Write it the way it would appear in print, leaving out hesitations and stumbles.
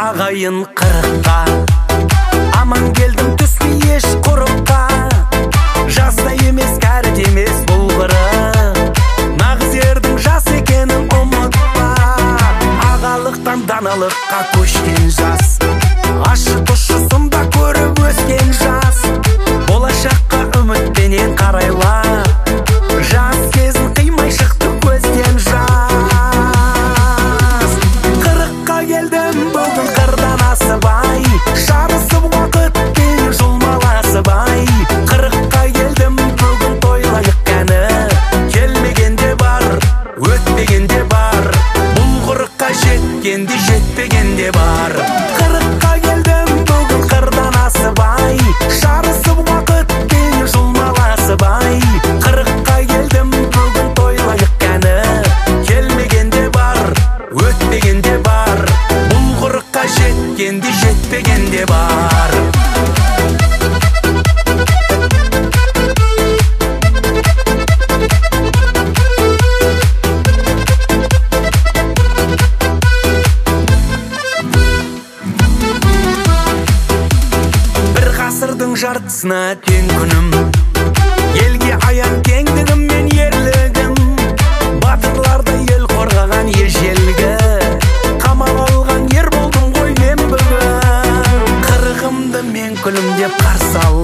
ағайын қырыққа, аман келдім түсті еш құрыққа. Жаста емес кәрі емес бұл қырық, нағыз ердің жас екенін ұмытпа. Ағалықтан даналыққа көшкен жас, ащы тұщы сында көріп өскен жас. Болашаққа үмітпенен қарайла, жас кезін қимай шықты көзден жас. Қырыққа келдім бүгін қырдан асыбай, жарысып уақытпен жұлмаласып ай. Қырыққа келдім бүгін тойлайық кәні, келмегенде бар, өтпегенде бар, бұл қырыққа жеткенде жетпегенде бар. Қырыққа келдім бүгін қырдан асыбай, жарысып уақытпен жұлмаласып ай. Қырыққа келдім бүгін тойлайық кәні, келмегенде бар, өтпегенде бар, бұл қырыққа жеткенде жетпегенде бар. Ғасырдың жартысына тең күнім, елге аян кеңдігім мен ерлігім. Батырларды ел қорғаған ежелгі, қамал алған ер болдым ғой мен бүгін. Қырығымды мен күлімдеп қарсы